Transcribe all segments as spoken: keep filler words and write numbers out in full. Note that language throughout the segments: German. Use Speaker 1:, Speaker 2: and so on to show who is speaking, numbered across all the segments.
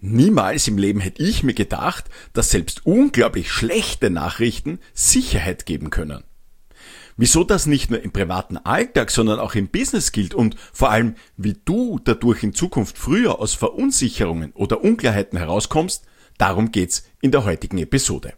Speaker 1: Niemals im Leben hätte ich mir gedacht, dass selbst unglaublich schlechte Nachrichten Sicherheit geben können. Wieso das nicht nur im privaten Alltag, sondern auch im Business gilt und vor allem, wie du dadurch in Zukunft früher aus Verunsicherungen oder Unklarheiten herauskommst, darum geht's in der heutigen Episode.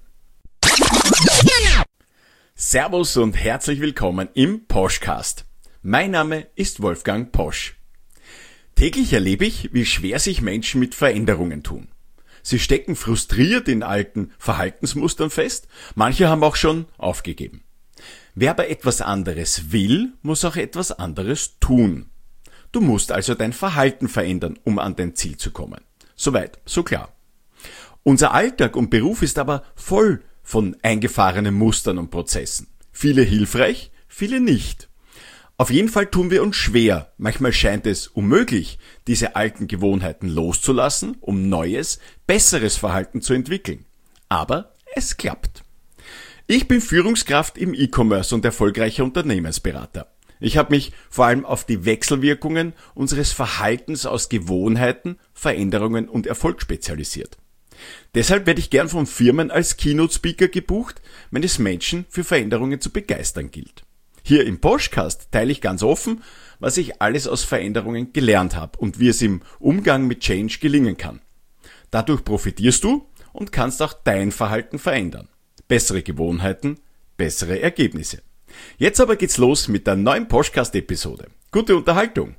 Speaker 1: Servus und herzlich willkommen im Poschcast. Mein Name ist Wolfgang Posch. Täglich erlebe ich, wie schwer sich Menschen mit Veränderungen tun. Sie stecken frustriert in alten Verhaltensmustern fest, manche haben auch schon aufgegeben. Wer aber etwas anderes will, muss auch etwas anderes tun. Du musst also dein Verhalten verändern, um an dein Ziel zu kommen. Soweit, so klar. Unser Alltag und Beruf ist aber voll von eingefahrenen Mustern und Prozessen. Viele hilfreich, viele nicht. Auf jeden Fall tun wir uns schwer. Manchmal scheint es unmöglich, diese alten Gewohnheiten loszulassen, um neues, besseres Verhalten zu entwickeln. Aber es klappt. Ich bin Führungskraft im E-Commerce und erfolgreicher Unternehmensberater. Ich habe mich vor allem auf die Wechselwirkungen unseres Verhaltens aus Gewohnheiten, Veränderungen und Erfolg spezialisiert. Deshalb werde ich gern von Firmen als Keynote-Speaker gebucht, wenn es Menschen für Veränderungen zu begeistern gilt. Hier im Poschcast teile ich ganz offen, was ich alles aus Veränderungen gelernt habe und wie es im Umgang mit Change gelingen kann. Dadurch profitierst du und kannst auch dein Verhalten verändern. Bessere Gewohnheiten, bessere Ergebnisse. Jetzt aber geht's los mit der neuen Poschcast-Episode. Gute Unterhaltung!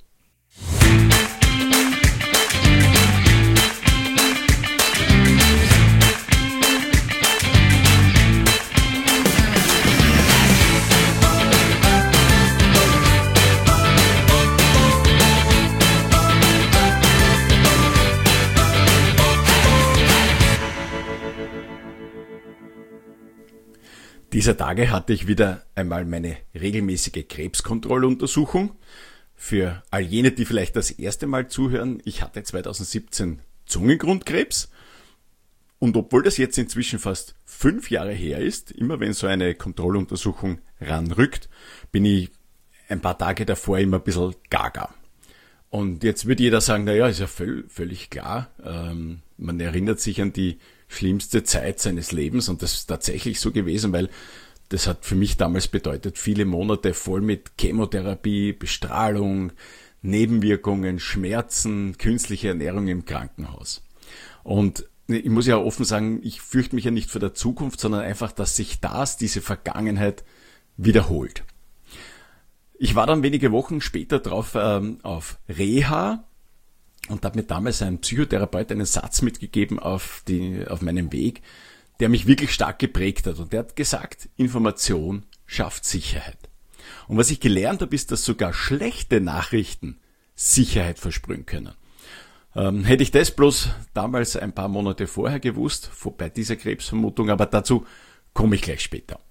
Speaker 1: Dieser Tage hatte ich wieder einmal meine regelmäßige Krebskontrolluntersuchung. Für all jene, die vielleicht das erste Mal zuhören, ich hatte zweitausendsiebzehn Zungengrundkrebs. Und obwohl das jetzt inzwischen fast fünf Jahre her ist, immer wenn so eine Kontrolluntersuchung ranrückt, bin ich ein paar Tage davor immer ein bisschen gaga. Und jetzt wird jeder sagen, naja, ist ja völ- völlig klar, ähm, man erinnert sich an die schlimmste Zeit seines Lebens und das ist tatsächlich so gewesen, weil das hat für mich damals bedeutet, viele Monate voll mit Chemotherapie, Bestrahlung, Nebenwirkungen, Schmerzen, künstliche Ernährung im Krankenhaus. Und ich muss ja offen sagen, ich fürchte mich ja nicht vor der Zukunft, sondern einfach, dass sich das, diese Vergangenheit wiederholt. Ich war dann wenige Wochen später drauf ähm, auf Reha und da hat mir damals ein Psychotherapeut einen Satz mitgegeben auf, die, auf meinem Weg, der mich wirklich stark geprägt hat. Und der hat gesagt, Information schafft Sicherheit. Und was ich gelernt habe, ist, dass sogar schlechte Nachrichten Sicherheit versprühen können. Ähm, hätte ich das bloß damals ein paar Monate vorher gewusst, vor, bei dieser Krebsvermutung, aber dazu komme ich gleich später.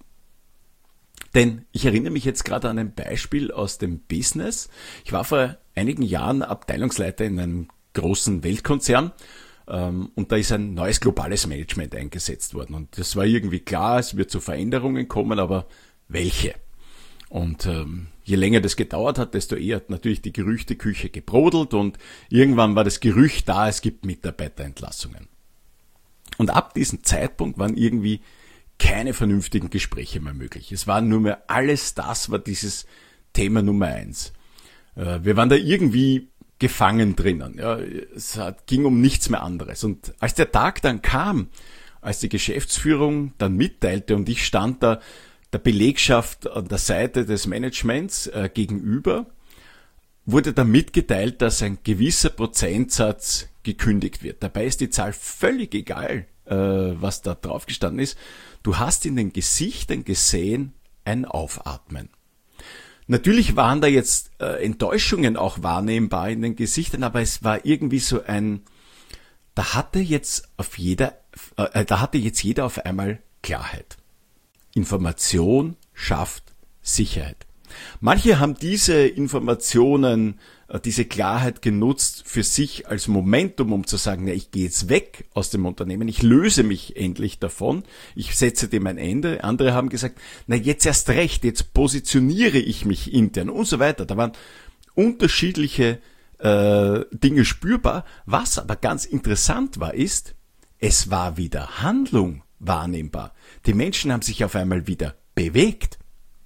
Speaker 1: Denn ich erinnere mich jetzt gerade an ein Beispiel aus dem Business. Ich war vor einigen Jahren Abteilungsleiter in einem großen Weltkonzern ähm, und da ist ein neues globales Management eingesetzt worden. Und das war irgendwie klar, es wird zu Veränderungen kommen, aber welche? Und ähm, je länger das gedauert hat, desto eher hat natürlich die Gerüchteküche gebrodelt und irgendwann war das Gerücht da, es gibt Mitarbeiterentlassungen. Und ab diesem Zeitpunkt waren irgendwie keine vernünftigen Gespräche mehr möglich. Es war nur mehr alles das, war dieses Thema Nummer eins. Wir waren da irgendwie gefangen drinnen. Ja, es ging um nichts mehr anderes. Und als der Tag dann kam, als die Geschäftsführung dann mitteilte und ich stand da der Belegschaft an der Seite des Managements äh, gegenüber, wurde dann mitgeteilt, dass ein gewisser Prozentsatz gekündigt wird. Dabei ist die Zahl völlig egal, äh, was da drauf gestanden ist. Du hast in den Gesichtern gesehen ein Aufatmen. Natürlich waren da jetzt äh, Enttäuschungen auch wahrnehmbar in den Gesichtern, aber es war irgendwie so ein, da hatte jetzt auf jeder, äh, da hatte jetzt jeder auf einmal Klarheit. Information schafft Sicherheit. Manche haben diese Informationen, diese Klarheit genutzt für sich als Momentum, um zu sagen, na, ich gehe jetzt weg aus dem Unternehmen, ich löse mich endlich davon, ich setze dem ein Ende. Andere haben gesagt, na jetzt erst recht, jetzt positioniere ich mich intern und so weiter. Da waren unterschiedliche äh, Dinge spürbar. Was aber ganz interessant war, ist, es war wieder Handlung wahrnehmbar. Die Menschen haben sich auf einmal wieder bewegt.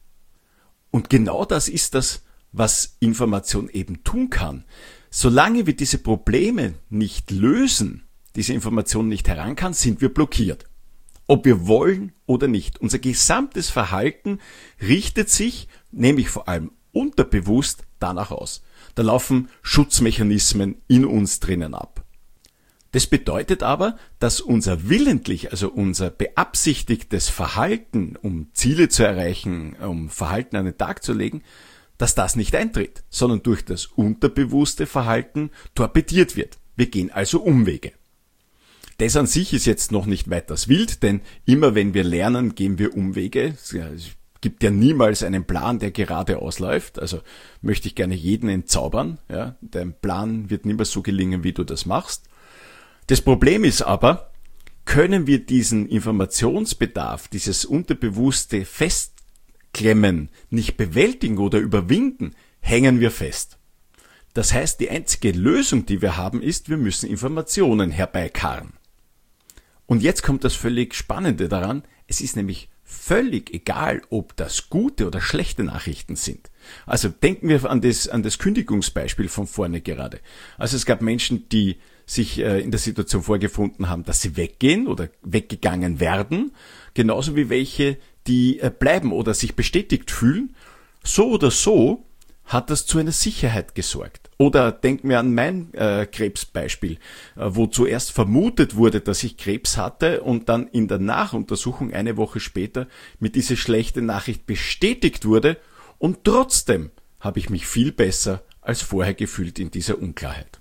Speaker 1: Und genau das ist das, was Information eben tun kann. Solange wir diese Probleme nicht lösen, diese Information nicht heran kann, sind wir blockiert. Ob wir wollen oder nicht. Unser gesamtes Verhalten richtet sich, nämlich vor allem unterbewusst, danach aus. Da laufen Schutzmechanismen in uns drinnen ab. Das bedeutet aber, dass unser willentlich, also unser beabsichtigtes Verhalten, um Ziele zu erreichen, um Verhalten an den Tag zu legen, dass das nicht eintritt, sondern durch das unterbewusste Verhalten torpediert wird. Wir gehen also Umwege. Das an sich ist jetzt noch nicht weiters wild, denn immer wenn wir lernen, gehen wir Umwege. Es gibt ja niemals einen Plan, der geradeaus läuft. Also möchte ich gerne jeden entzaubern. Ja, dein Plan wird niemals so gelingen, wie du das machst. Das Problem ist aber, können wir diesen Informationsbedarf, dieses unterbewusste Festklemmen nicht bewältigen oder überwinden, hängen wir fest. Das heißt, die einzige Lösung, die wir haben, ist, wir müssen Informationen herbeikarren. Und jetzt kommt das völlig Spannende daran, es ist nämlich völlig egal, ob das gute oder schlechte Nachrichten sind. Also denken wir an das, an das Kündigungsbeispiel von vorne gerade. Also es gab Menschen, die sich äh, in der Situation vorgefunden haben, dass sie weggehen oder weggegangen werden, genauso wie welche, die äh, bleiben oder sich bestätigt fühlen. So oder so hat das zu einer Sicherheit gesorgt. Oder denken wir an mein äh, Krebsbeispiel, äh, wo zuerst vermutet wurde, dass ich Krebs hatte und dann in der Nachuntersuchung eine Woche später mit dieser schlechten Nachricht bestätigt wurde und trotzdem habe ich mich viel besser als vorher gefühlt in dieser Unklarheit.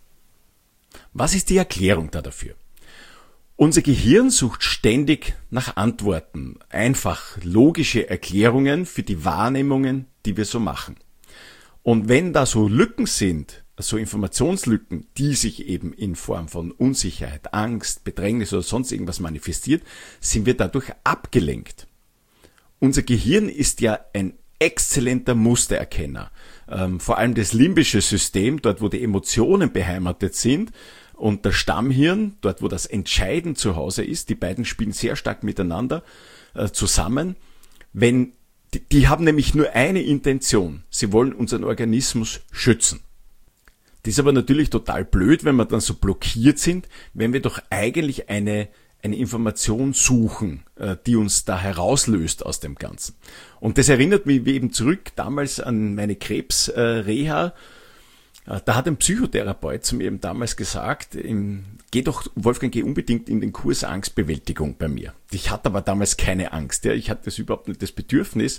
Speaker 1: Was ist die Erklärung da dafür? Unser Gehirn sucht ständig nach Antworten, einfach logische Erklärungen für die Wahrnehmungen, die wir so machen. Und wenn da so Lücken sind, so Informationslücken, die sich eben in Form von Unsicherheit, Angst, Bedrängnis oder sonst irgendwas manifestiert, sind wir dadurch abgelenkt. Unser Gehirn ist ja ein exzellenter Mustererkenner. Ähm, vor allem das limbische System, dort wo die Emotionen beheimatet sind, und das Stammhirn, dort wo das Entscheiden zu Hause ist, die beiden spielen sehr stark miteinander äh, zusammen. Wenn die, die haben nämlich nur eine Intention, sie wollen unseren Organismus schützen. Das ist aber natürlich total blöd, wenn wir dann so blockiert sind, wenn wir doch eigentlich eine eine Information suchen, die uns da herauslöst aus dem Ganzen. Und das erinnert mich eben zurück damals an meine Krebsreha. Da hat ein Psychotherapeut zu mir eben damals gesagt, geh doch, Wolfgang, geh unbedingt in den Kurs Angstbewältigung bei mir. Ich hatte aber damals keine Angst, ja, ich hatte das überhaupt nicht das Bedürfnis.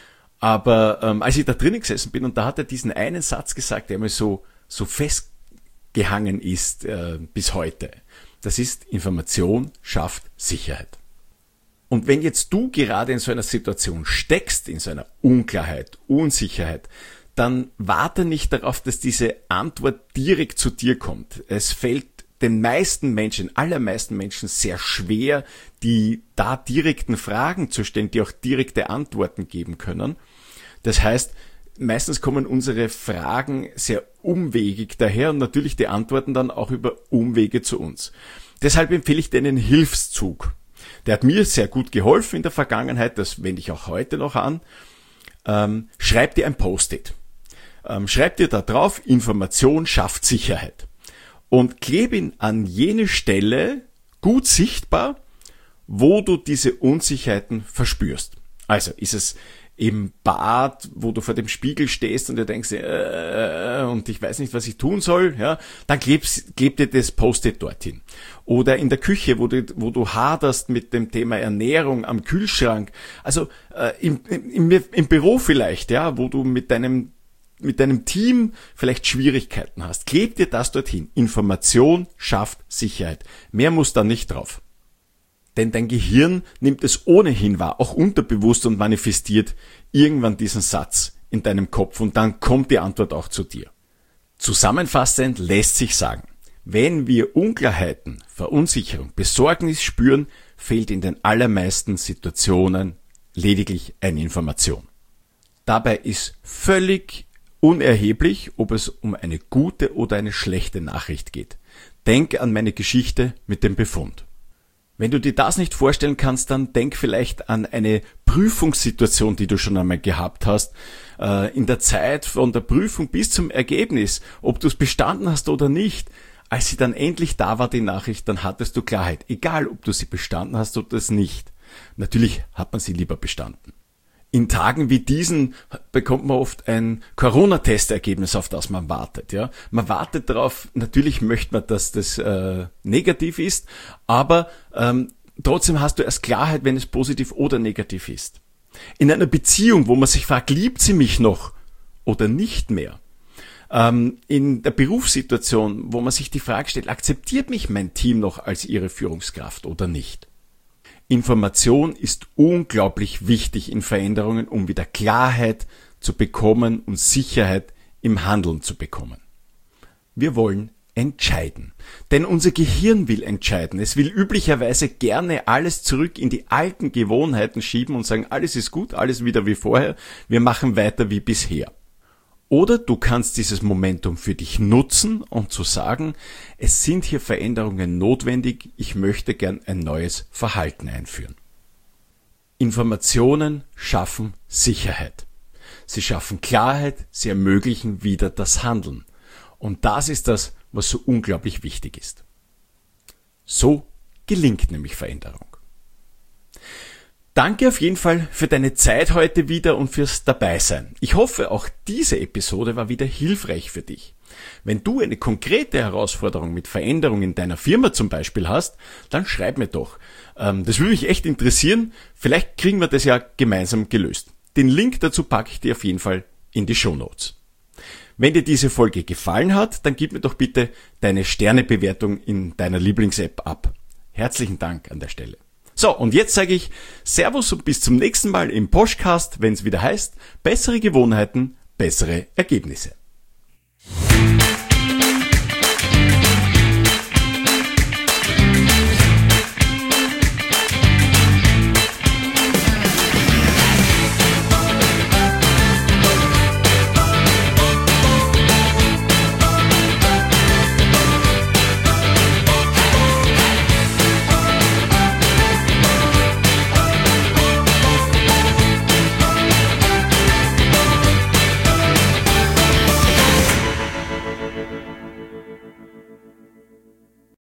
Speaker 1: Aber ähm, als ich da drinnen gesessen bin und da hat er diesen einen Satz gesagt, der mir so, so festgehangen ist äh, bis heute. Das ist, Information schafft Sicherheit. Und wenn jetzt du gerade in so einer Situation steckst, in so einer Unklarheit, Unsicherheit, dann warte nicht darauf, dass diese Antwort direkt zu dir kommt. Es fällt den meisten Menschen, allermeisten Menschen sehr schwer, die da direkten Fragen zu stellen, die auch direkte Antworten geben können. Das heißt, meistens kommen unsere Fragen sehr umwegig daher und natürlich die Antworten dann auch über Umwege zu uns. Deshalb empfehle ich dir einen Hilfszug. Der hat mir sehr gut geholfen in der Vergangenheit, das wende ich auch heute noch an. Ähm, schreib dir ein Post-it. Ähm, schreib dir da drauf, Information schafft Sicherheit. Und klebe ihn an jene Stelle gut sichtbar, wo du diese Unsicherheiten verspürst. Also ist es im Bad, wo du vor dem Spiegel stehst und du denkst, äh, und ich weiß nicht, was ich tun soll, ja, dann klebst, kleb dir das Post-it dorthin. Oder in der Küche, wo du, wo du haderst mit dem Thema Ernährung am Kühlschrank. Also äh, im, im, im Büro vielleicht, ja, wo du mit deinem mit deinem Team vielleicht Schwierigkeiten hast. Kleb dir das dorthin. Information schafft Sicherheit. Mehr muss da nicht drauf. Denn dein Gehirn nimmt es ohnehin wahr, auch unterbewusst, und manifestiert irgendwann diesen Satz in deinem Kopf und dann kommt die Antwort auch zu dir. Zusammenfassend lässt sich sagen, wenn wir Unklarheiten, Verunsicherung, Besorgnis spüren, fehlt in den allermeisten Situationen lediglich eine Information. Dabei ist völlig Unerheblich, ob es um eine gute oder eine schlechte Nachricht geht. Denk an meine Geschichte mit dem Befund. Wenn du dir das nicht vorstellen kannst, dann denk vielleicht an eine Prüfungssituation, die du schon einmal gehabt hast, in der Zeit von der Prüfung bis zum Ergebnis, ob du es bestanden hast oder nicht. Als sie dann endlich da war, die Nachricht, dann hattest du Klarheit, egal ob du sie bestanden hast oder es nicht. Natürlich hat man sie lieber bestanden. In Tagen wie diesen bekommt man oft ein Corona-Testergebnis, auf das man wartet. Ja, man wartet darauf. Natürlich möchte man, dass das äh, negativ ist, aber ähm, trotzdem hast du erst Klarheit, wenn es positiv oder negativ ist. In einer Beziehung, wo man sich fragt, liebt sie mich noch oder nicht mehr? Ähm, in der Berufssituation, wo man sich die Frage stellt, akzeptiert mich mein Team noch als ihre Führungskraft oder nicht? Information ist unglaublich wichtig in Veränderungen, um wieder Klarheit zu bekommen und Sicherheit im Handeln zu bekommen. Wir wollen entscheiden. Denn unser Gehirn will entscheiden. Es will üblicherweise gerne alles zurück in die alten Gewohnheiten schieben und sagen, alles ist gut, alles wieder wie vorher, wir machen weiter wie bisher. Oder du kannst dieses Momentum für dich nutzen und zu sagen, es sind hier Veränderungen notwendig, ich möchte gern ein neues Verhalten einführen. Informationen schaffen Sicherheit. Sie schaffen Klarheit, sie ermöglichen wieder das Handeln. Und das ist das, was so unglaublich wichtig ist. So gelingt nämlich Veränderung. Danke auf jeden Fall für deine Zeit heute wieder und fürs Dabeisein. Ich hoffe, auch diese Episode war wieder hilfreich für dich. Wenn du eine konkrete Herausforderung mit Veränderung in deiner Firma zum Beispiel hast, dann schreib mir doch. Das würde mich echt interessieren. Vielleicht kriegen wir das ja gemeinsam gelöst. Den Link dazu packe ich dir auf jeden Fall in die Shownotes. Wenn dir diese Folge gefallen hat, dann gib mir doch bitte deine Sternebewertung in deiner Lieblings-App ab. Herzlichen Dank an der Stelle. So, und jetzt sage ich Servus und bis zum nächsten Mal im Podcast, wenn es wieder heißt, bessere Gewohnheiten, bessere Ergebnisse.